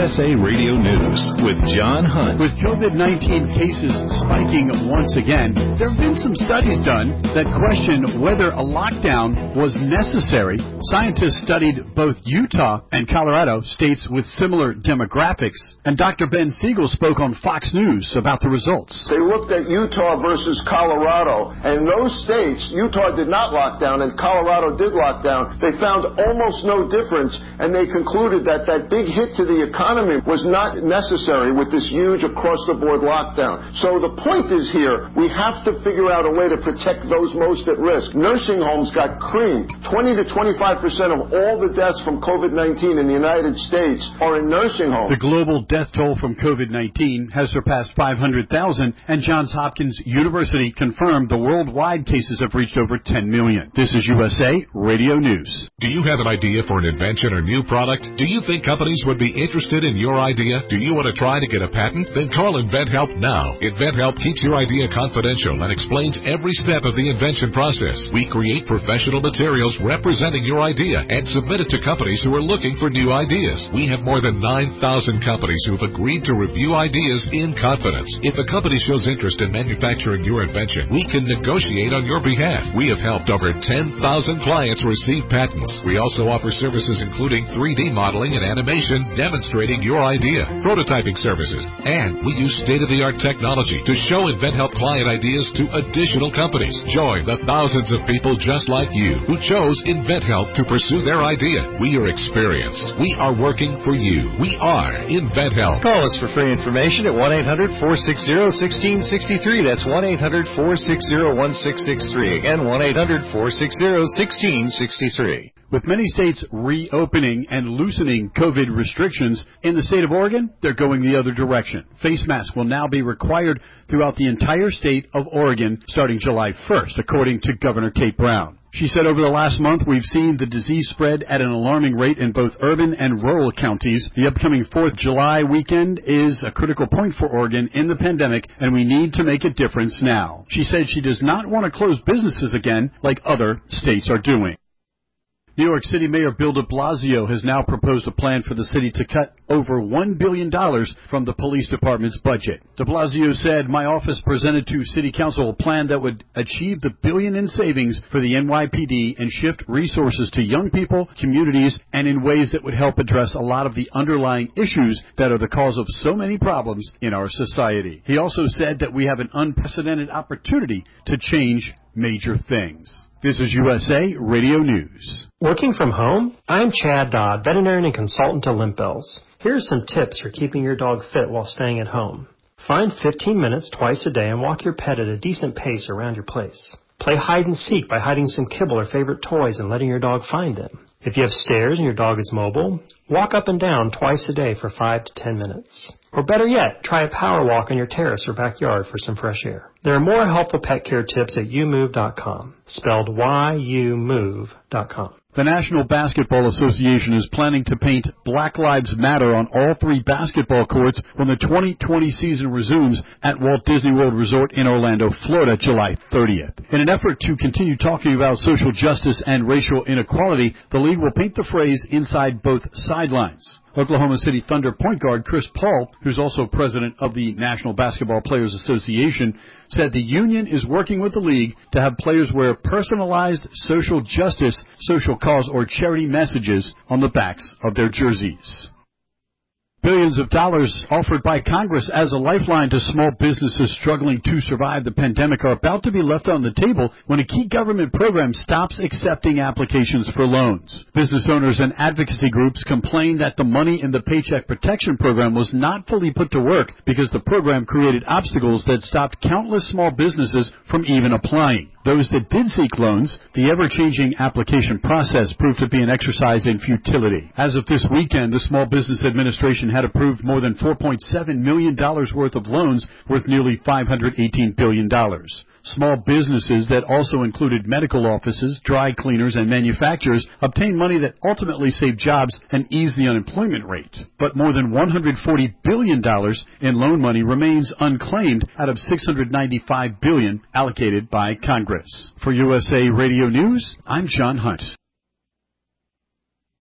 USA Radio News with John Hunt. With COVID-19 cases spiking once again, there have been some studies done that question whether a lockdown was necessary. Scientists studied both Utah and Colorado, states with similar demographics, and Dr. Ben Siegel spoke on Fox News about the results. They looked at Utah versus Colorado, and those states, Utah did not lock down and Colorado did lock down. They found almost no difference, and they concluded that big hit to the economy was not necessary with this huge across-the-board lockdown. So the point is here, we have to figure out a way to protect those most at risk. Nursing homes got creamed. 20 to 25% of all the deaths from COVID-19 in the United States are in nursing homes. The global death toll from COVID-19 has surpassed 500,000, and Johns Hopkins University confirmed the worldwide cases have reached over 10 million. This is USA Radio News. Do you have an idea for an invention or new product? Do you think companies would be interested in your idea? Do you want to try to get a patent? Then call InventHelp now. InventHelp keeps your idea confidential and explains every step of the invention process. We create professional materials representing your idea and submit it to companies who are looking for new ideas. We have more than 9,000 companies who have agreed to review ideas in confidence. If a company shows interest in manufacturing your invention, we can negotiate on your behalf. We have helped over 10,000 clients receive patents. We also offer services including 3D modeling and animation demonstrating your idea, prototyping services, and we use state-of-the-art technology to show InventHelp client ideas to additional companies. Join the thousands of people just like you who chose InventHelp to pursue their idea. We are experienced. We are working for you. We are InventHelp. Call us for free information at 1-800-460-1663. That's 1-800-460-1663. Again, 1-800-460-1663. With many states reopening and loosening COVID restrictions, in the state of Oregon, they're going the other direction. Face masks will now be required throughout the entire state of Oregon starting July 1st, according to Governor Kate Brown. She said over the last month, we've seen the disease spread at an alarming rate in both urban and rural counties. The upcoming 4th of July weekend is a critical point for Oregon in the pandemic, and we need to make a difference now. She said she does not want to close businesses again like other states are doing. New York City Mayor Bill de Blasio has now proposed a plan for the city to cut over $1 billion from the police department's budget. De Blasio said, "My office presented to City Council a plan that would achieve the $1 billion in savings for the NYPD and shift resources to young people, communities, and in ways that would help address a lot of the underlying issues that are the cause of so many problems in our society." He also said that we have an unprecedented opportunity to change major things. This is USA Radio News. Working from home? I'm Chad Dodd, veterinarian and consultant to Limp Bells. Here's some tips for keeping your dog fit while staying at home. Find 15 minutes twice a day and walk your pet at a decent pace around your place. Play hide and seek by hiding some kibble or favorite toys and letting your dog find them. If you have stairs and your dog is mobile, walk up and down twice a day for 5 to 10 minutes. Or better yet, try a power walk on your terrace or backyard for some fresh air. There are more helpful pet care tips at youmove.com, spelled YOUMOVE.com. The National Basketball Association is planning to paint Black Lives Matter on all 3 basketball courts when the 2020 season resumes at Walt Disney World Resort in Orlando, Florida, July 30th. In an effort to continue talking about social justice and racial inequality, the league will paint the phrase inside both sidelines. Oklahoma City Thunder point guard Chris Paul, who's also president of the National Basketball Players Association, said the union is working with the league to have players wear personalized social justice, social cause, or charity messages on the backs of their jerseys. Billions of dollars offered by Congress as a lifeline to small businesses struggling to survive the pandemic are about to be left on the table when a key government program stops accepting applications for loans. Business owners and advocacy groups complain that the money in the Paycheck Protection Program was not fully put to work because the program created obstacles that stopped countless small businesses from even applying. Those that did seek loans, the ever-changing application process proved to be an exercise in futility. As of this weekend, the Small Business Administration had approved more than $4.7 million worth of loans worth nearly $518 billion. Small businesses that also included medical offices, dry cleaners, and manufacturers obtained money that ultimately saved jobs and eased the unemployment rate. But more than $140 billion in loan money remains unclaimed out of $695 billion allocated by Congress. For USA Radio News, I'm John Hunt.